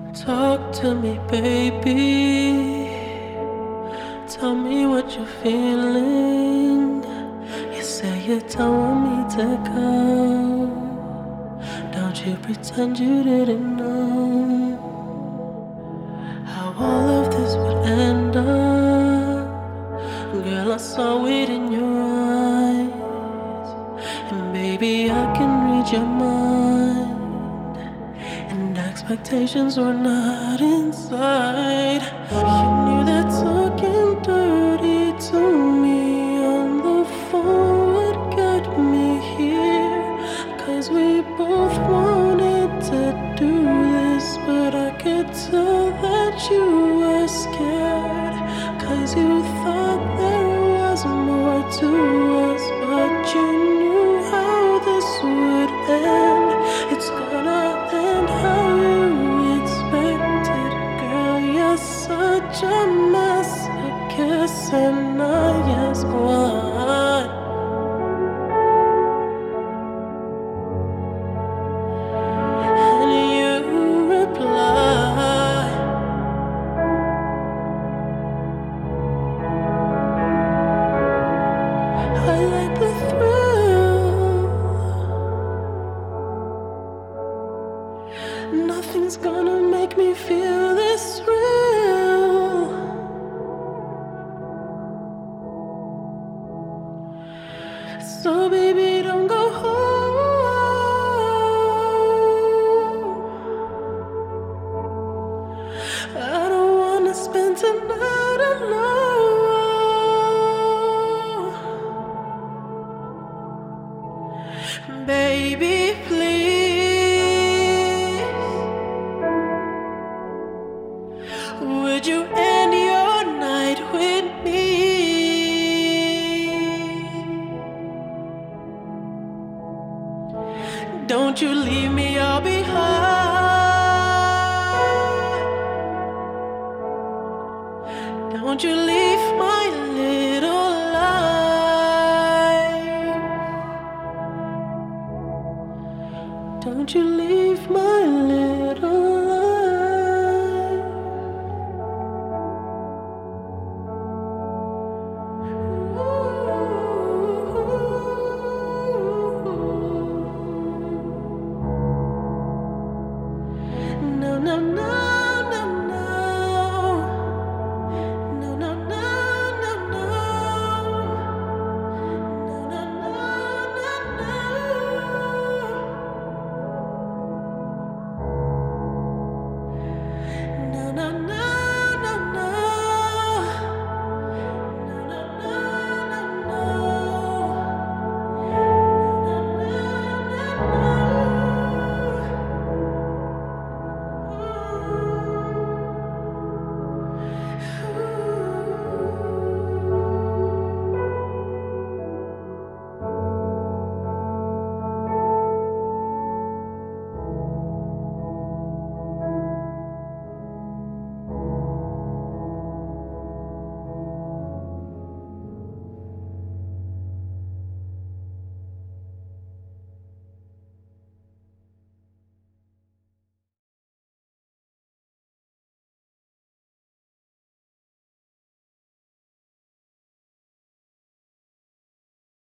Talk to me, baby. Tell me what you're feeling. You say you don't want me to go. Don't you pretend you didn't know how all of this would end up. Girl, I saw it in your eyes. And baby, I can read your mind. And expectations were not inside. You knew that talking dirty to me on the phone would get me here. 'Cause we both wanted to do this, but I could tell that you were scared. 'Cause you thought there was more to us, but you knew how this would end. It's gonna end how you expected. Girl, you're such a mess. A kiss and I ask why. And you reply, I like the thrill. Nothing's gonna make me feel this real. So baby, don't go home. I don't wanna spend tonight alone. Baby, please, would you end your night with me? Don't you leave me all behind. Don't you leave my little life. Don't you leave my little life. No, no, no.